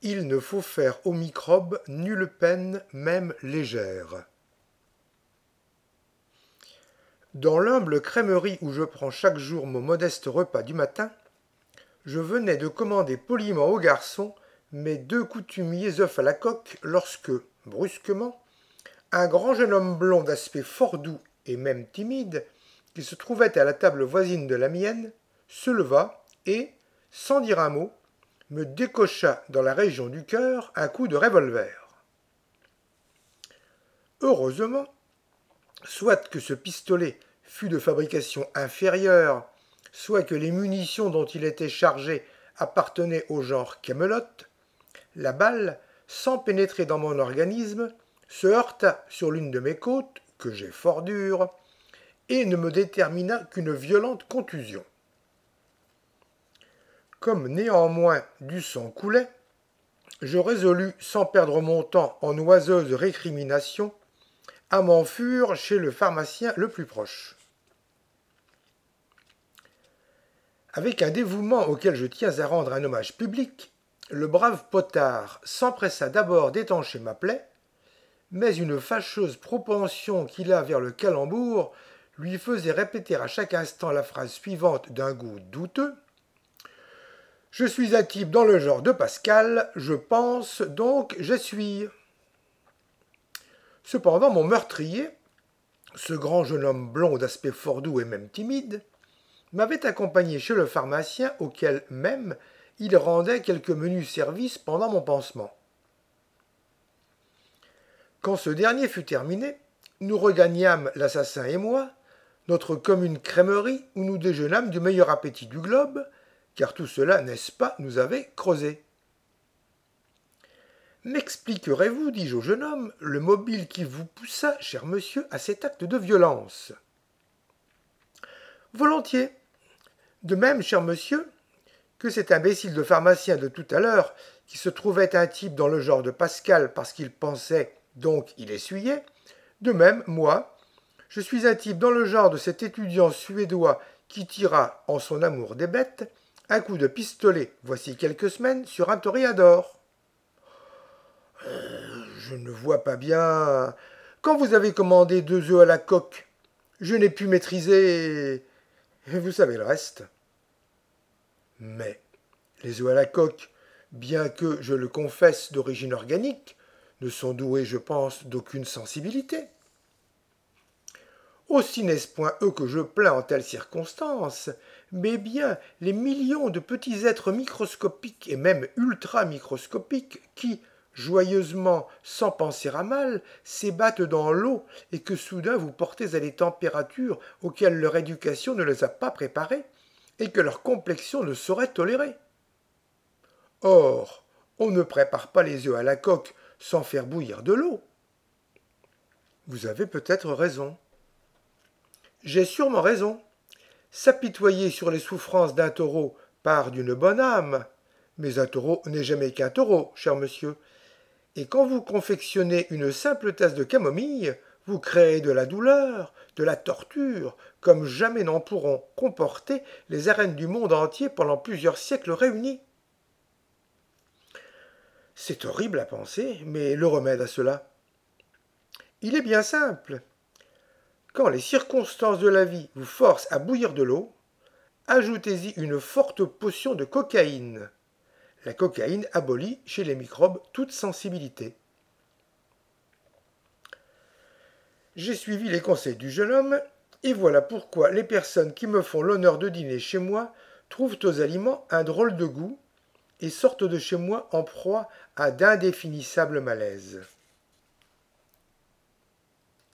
Il ne faut faire aux microbes nulle peine, même légère. Dans l'humble crèmerie où je prends chaque jour mon modeste repas du matin, je venais de commander poliment au garçon mes 2 coutumiers œufs à la coque lorsque, brusquement, un grand jeune homme blond d'aspect fort doux et même timide, qui se trouvait à la table voisine de la mienne, se leva et, sans dire un mot, me décocha dans la région du cœur un coup de revolver. Heureusement, soit que ce pistolet fût de fabrication inférieure, soit que les munitions dont il était chargé appartenaient au genre Camelot, la balle, sans pénétrer dans mon organisme, se heurta sur l'une de mes côtes, que j'ai fort dure, et ne me détermina qu'une violente contusion. Comme néanmoins du sang coulait, je résolus, sans perdre mon temps en oiseuses récriminations, à m'enfuir chez le pharmacien le plus proche. Avec un dévouement auquel je tiens à rendre un hommage public, le brave potard s'empressa d'abord d'étancher ma plaie, mais une fâcheuse propension qu'il a vers le calembour lui faisait répéter à chaque instant la phrase suivante d'un goût douteux. Je suis un type dans le genre de Pascal, je pense, donc j'essuie. Cependant, mon meurtrier, ce grand jeune homme blond d'aspect fort doux et même timide, m'avait accompagné chez le pharmacien auquel même il rendait quelques menus services pendant mon pansement. Quand ce dernier fut terminé, nous regagnâmes, l'assassin et moi, notre commune crèmerie où nous déjeunâmes du meilleur appétit du globe, car tout cela, n'est-ce pas, nous avait creusé. M'expliquerez-vous, dis-je au jeune homme, le mobile qui vous poussa, cher monsieur, à cet acte de violence? Volontiers. De même, cher monsieur, que cet imbécile de pharmacien de tout à l'heure, qui se trouvait un type dans le genre de Pascal parce qu'il pensait, donc il essuyait, de même, moi, je suis un type dans le genre de cet étudiant suédois qui tira, en son amour des bêtes, un coup de pistolet, voici quelques semaines, sur un toréador. Je ne vois pas bien. Quand vous avez commandé 2 œufs à la coque, je n'ai pu maîtriser. Vous savez le reste. Mais les œufs à la coque, bien que, je le confesse, d'origine organique, ne sont doués, je pense, d'aucune sensibilité. Aussi n'est-ce point eux que je plains en telles circonstances, mais bien les millions de petits êtres microscopiques et même ultra-microscopiques qui, joyeusement, sans penser à mal, s'ébattent dans l'eau et que soudain vous portez à des températures auxquelles leur éducation ne les a pas préparés et que leur complexion ne saurait tolérer. Or, on ne prépare pas les œufs à la coque sans faire bouillir de l'eau. Vous avez peut-être raison. J'ai sûrement raison. S'apitoyer sur les souffrances d'un taureau part d'une bonne âme. Mais un taureau n'est jamais qu'un taureau, cher monsieur. Et quand vous confectionnez une simple tasse de camomille, vous créez de la douleur, de la torture, comme jamais n'en pourront comporter les arènes du monde entier pendant plusieurs siècles réunis. C'est horrible à penser, mais le remède à cela, il est bien simple. Quand les circonstances de la vie vous forcent à bouillir de l'eau, ajoutez-y une forte potion de cocaïne. La cocaïne abolit chez les microbes toute sensibilité. J'ai suivi les conseils du jeune homme, et voilà pourquoi les personnes qui me font l'honneur de dîner chez moi trouvent aux aliments un drôle de goût et sortent de chez moi en proie à d'indéfinissables malaises.